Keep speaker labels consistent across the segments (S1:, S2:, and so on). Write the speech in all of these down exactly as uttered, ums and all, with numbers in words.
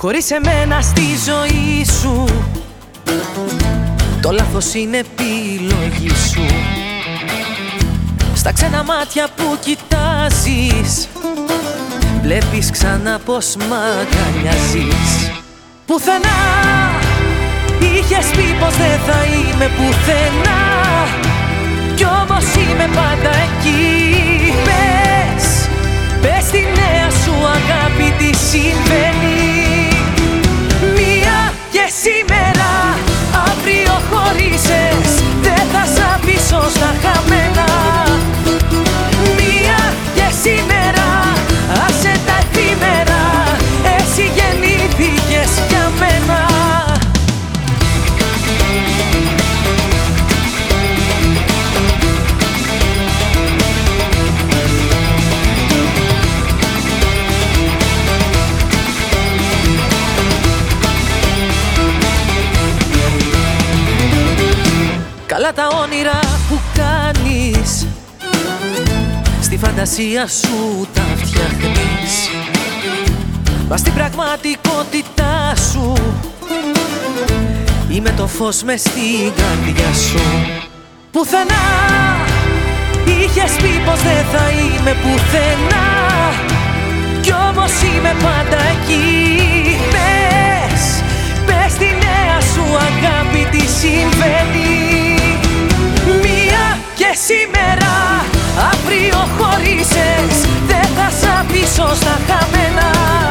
S1: Χωρίς εμένα στη ζωή σου το λάθος είναι επιλογή σου. Στα ξένα μάτια που κοιτάζεις βλέπεις ξανά πως μ' αγκαλιάζεις. Πουθενά είχες πει πως δεν θα είμαι πουθενά, κι όμως είμαι πάντα εκεί. Πες, πες τη νέα σου αγάπη τι συμβαίνει. Μία και σήμερα, αύριο χωρίσες, δεν θα σ' αφήσω στα χαμένα. Μία και σήμερα, άσε τα εφήμερα, εσύ γεννήθηκες για μένα. Καλά τα όνειρα που κάνεις, στη φαντασία σου τα φτιάχνεις, μα στην πραγματικότητά σου είμαι το φως μες στην καρδιά σου. Πουθενά είχες πει πως δεν θα είμαι πουθενά, κι όμως είμαι πάντα εκεί. Πες, πες τη νέα σου αγάπη τι συμβαίνει. Μία και σήμερα, αύριο χωρίσες, δεν θα σ' αφήσω στα χαμένα.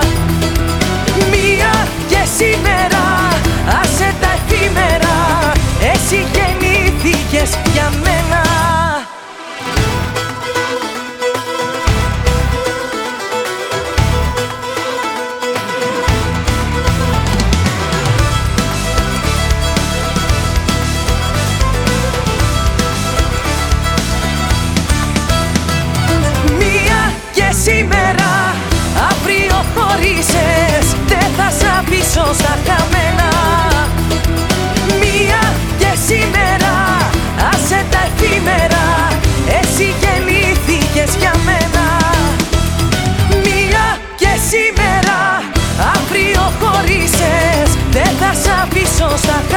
S1: Μία και σήμερα, άσε τα εφήμερα, εσύ γεννήθηκες για μένα. Σήμερα, αύριο χωρίσες, δεν θα σ' αφήσω στα χαμένα. Μία και σήμερα, άσε τα εφήμερα, εσύ γεννήθηκες για μένα. Μία και σήμερα, αύριο χωρίσες, δεν θα σ' αφήσω στα χαμένα.